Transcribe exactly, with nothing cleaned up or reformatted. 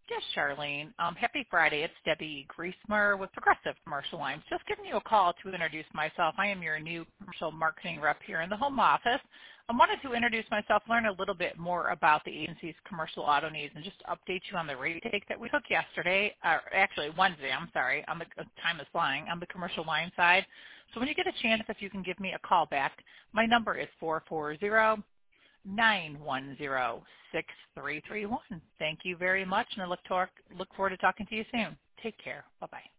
Yes, Charlene. Um, happy Friday. It's Debbie Griesmer with Progressive Commercial Lines. Just giving you a call to introduce myself. I am your new commercial marketing rep here in the home office. I wanted to introduce myself, learn a little bit more about the agency's commercial auto needs, and just update you on the rate take that we took yesterday, or actually Wednesday, I'm sorry, on the time is flying, on the commercial line side. So when you get a chance, if you can give me a call back, my number is four four zero, nine one zero, six three three one. Thank you very much, and I look, talk, look forward to talking to you soon. Take care. Bye-bye.